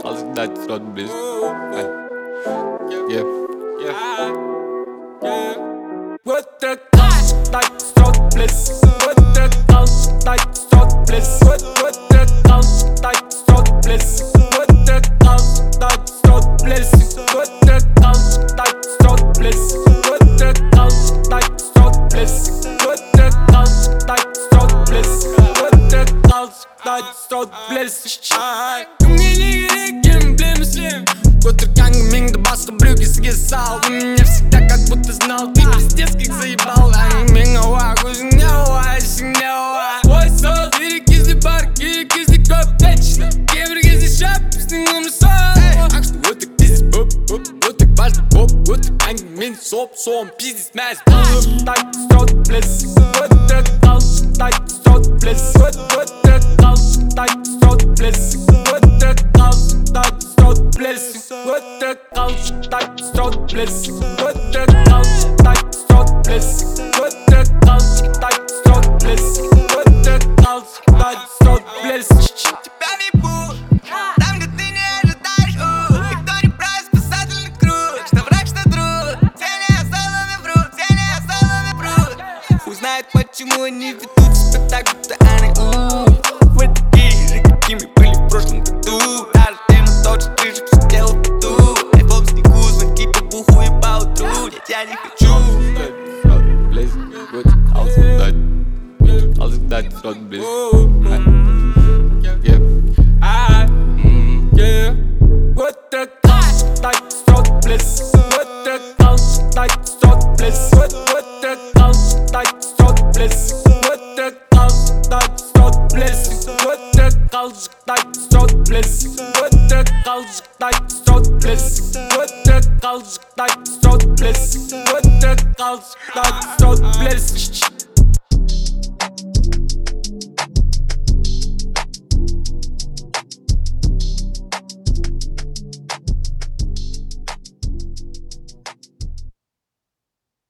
als ik dat strot bliss. Yeah, yeah. What the kans dat strot bliss. What the kans dat strot bliss. What the kans dat strot bliss. What the kans dat strot bliss. What the kans dat strot bliss. What the kans dat strot bliss. What the kans dat strot bliss. What the kans dat strot bliss. Kom je niet gerekt, je bent muslim. Котор ганг да баска брюки си ги сал. Мне всегда как будто знал. Ты пиздец как заебал. Минала, гузняла, синяла. Ой, сол, кизи бар, кизи коп, вечно. Кемер кизи шап, стигнем сол. Ах, что вот так пиздец, вот так важно, вот так ганг мин соп, сом, пиздец, мяс. Так строт блесс, вот так калс, так строт блесс. Вот так калс, так строт блесс. Вот так калс, так строт блесс. What the kans dat strot bliss. What the kans dat strot bliss. What the kans dat strot bliss. What the kans dat strot bliss. Тебя не будет там, где ты не ожидаешь. Никто не прав, спасательный круг. Что враг, что друг. Все не осталось врут, все не осталось врут. Хуй знает, почему они ведут себя так, будто они вы такие же, какими были в прошлом году. Даже тема тот же, ты же все делал в тату. Айфон в снегу, звонки по буху и по утру. Я тебя не хочу. Bliss, what als ik dat strot bliss. Yeah, yeah. What the kans dat strot bliss. What the kans dat strot bliss. What the kans dat strot bliss. What the kans dat strot bliss. What the kans dat strot bliss. What the kans dat strot bliss. What the kans dat strot bliss. What the kans dat strot bliss.